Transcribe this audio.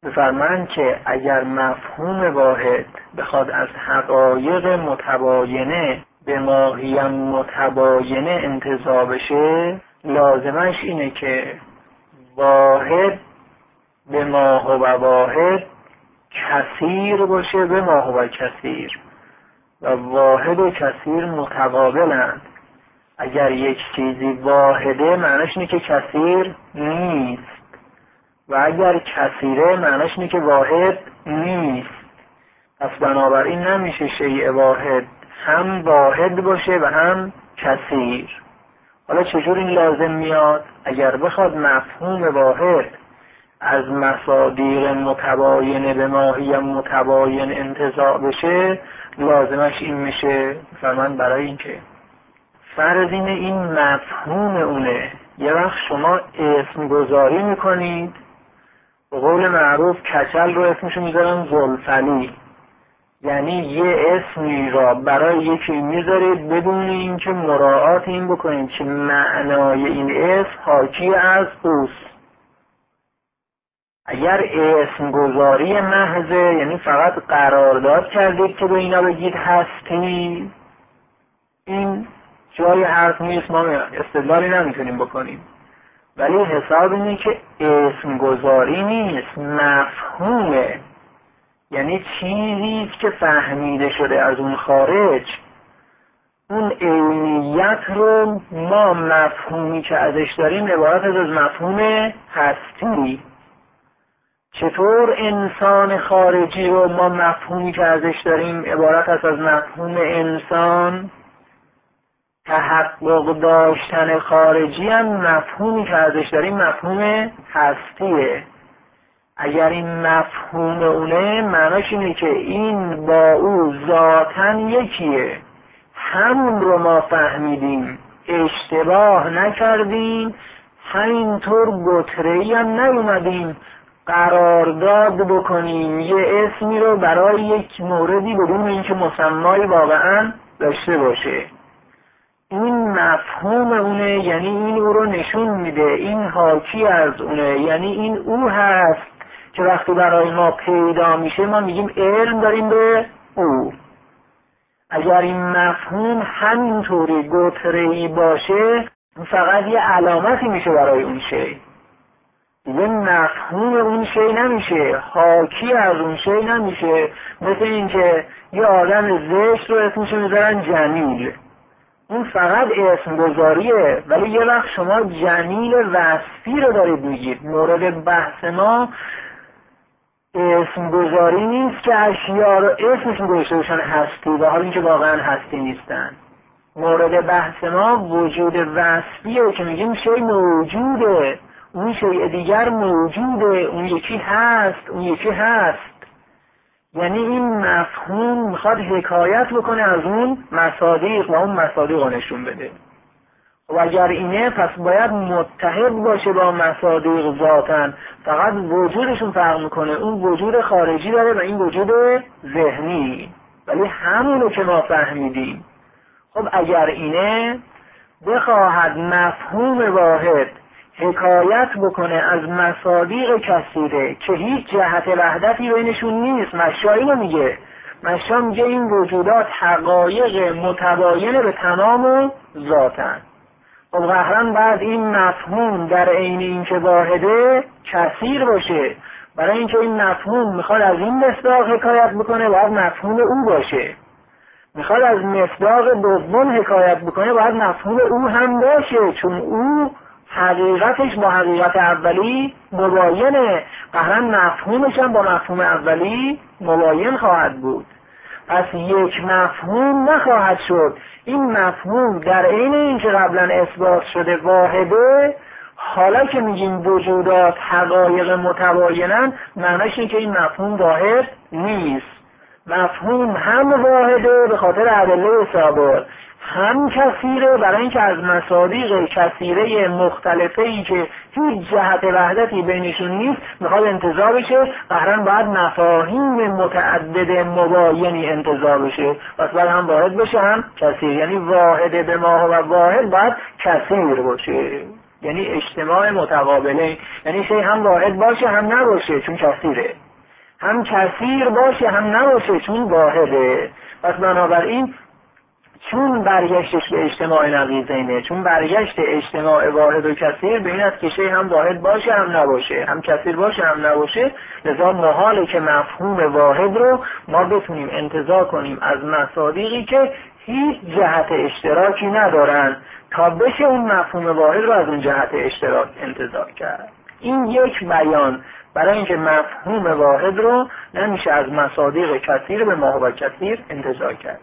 بفرمایند که اگر مفهوم واحد بخواد از حقایق متباینه به ماهی متباینه انتزاع بشه، لازمش اینه که واحد به ما هو واحد کثیر باشه به ما هو کثیر، و واحد و کثیر متقابلند. اگر یک چیزی واحده معنیش اینه که کثیر نیست، و اگر کثیره معنیش اینه که واحد نیست. پس بنابراین نمیشه شیء واحد هم واحد باشه و هم کثیر. حالا چجور این لازم میاد؟ اگر بخواد مفهوم واحد از مصادیق متباینه به ماهی متباین انتزاع بشه، لازمش این میشه فرمان برای این که فرض اینه این مفهوم اونه. یه وقت شما اسم گذاری میکنید، به قول معروف کچل رو اسمشو میذارن زلفلی، یعنی یه اسمی را برای یکی میذارید بدون اینکه مراعات این بکنید که معنای این اسم حاکی از اوست. اگر اسم گذاری محضه، یعنی فقط قرارداد کردید که به اینا بگید هستی، این جای حرف نیست، ما استدلالی نمیتونیم بکنیم. ولی حساب اینه که اسم گذاری نیست، مفهومه، یعنی چیزی که فهمیده شده از اون خارج. اون عینیت رو ما مفهومی که ازش داریم عبارت از مفهوم هستی. چطور انسان خارجی رو ما مفهومی که ازش داریم عبارت از مفهوم انسان؟ تحقق داشتن خارجی هم مفهومی که ازش داریم مفهوم هستیه. اگر این مفهوم اونه معناش اینه که این با او ذاتاً یکیه، همون رو ما فهمیدیم، اشتباه نکردیم، همینطور گتره‌ای هم نیومدیم قرارداد بکنیم یه اسمی رو برای یک موردی بدون اینکه مسمای واقعاً داشته باشه. این مفهوم اونه، یعنی این او رو نشون میده، این حاکی از اونه، یعنی این او هست که وقتی برای ما پیدا میشه ما میگیم علم داریم به او. اگر این مفهوم همینطوری گتره‌ای باشه فقط یه علامتی میشه برای اون شی، یه مفهوم اون شی نمیشه، حاکی از اون شی نمیشه. مثل این که یه آدم زشت رو اسمشو میذارن جمیل، اون فقط اسم گذاریه، ولی یه وقت شما جمیل وصفی رو دارید میگید. مورد بحث ما اسم گذاری نیست که اشیا رو اسمشون گذاشته باشن هستی و حال اینکه واقعا هستی نیستن. مورد بحث ما وجود وصفیه که میگیم شی موجوده، اون شیء دیگر موجوده، اون یکی هست، اون یکی هست. یعنی این مفهوم میخواد حکایت بکنه از اون مصادیق و اون مصادیق رو نشون بده. و اگر اینه پس باید متحد باشه با مصادیق ذاتن، فقط وجودشون فرق میکنه، اون وجود خارجی داره و این وجود ذهنی، ولی همونو که ما فهمیدیم. خب اگر اینه بخواهد مفهوم واحد حکایت بکنه از مصادیق کثیره که هیچ جهت وحدتی بینشون نیست، مشایی رو میگه، مشا میگه این وجودات حقایق متباینه به تمام ذاتن. خب قهرن بعد این مفهوم در عین اینکه واحده کثیر باشه. برای اینکه این مفهوم میخواد از این مصداق حکایت بکنه باید مفهوم او باشه، میخواد از مصداق دوم حکایت بکنه باید مفهوم او هم باشه، چون او حقیقتش با حقیقت اولی مباینه، قهرن مفهومش هم با مفهوم اولی مباین خواهد بود. پس یک مفهوم نخواهد شد. این مفهوم در عین اینکه قبلا اثبات شده واحده، حالا که میگیم وجودات حقایق متباینن معنیش اینه که این مفهوم واحد نیست. مفهوم هم واحده به خاطر ادله سابق، هم کثیره برای اینکه از مصادیق کثیره مختلفه‌ای که هیچ جهت وحدتی بینشون نیست میخواد انتزاع بشه. قهرن باید مفاهیم متعدد مباینی انتزاع بشه، پس باید هم واحد بشه هم کثیر، یعنی واحد به ما و واحد باید کثیر باشه. یعنی اجتماع متقابله، یعنی شی هم واحد باشه هم نباشه چون کثیره، هم کثیر باشه هم نباشه چون واحده. پس بنابراین چون برگشتش به اجتماع نقیضینه، چون برگشت اجتماع واحد و کثیر به این است که شی هم واحد باشه هم نباشه، هم کثیر باشه هم نباشه، لذا محاله که مفهوم واحد رو ما بتونیم انتزاع کنیم از مصادیقی که هیچ جهت اشتراکی ندارن تا بشه اون مفهوم واحد رو از اون جهت اشتراک انتزاع کرد. این یک بیان برای اینکه مفهوم واحد رو نمیشه از مصادیق کثیر به ما هو کثیر انتزاع کرد.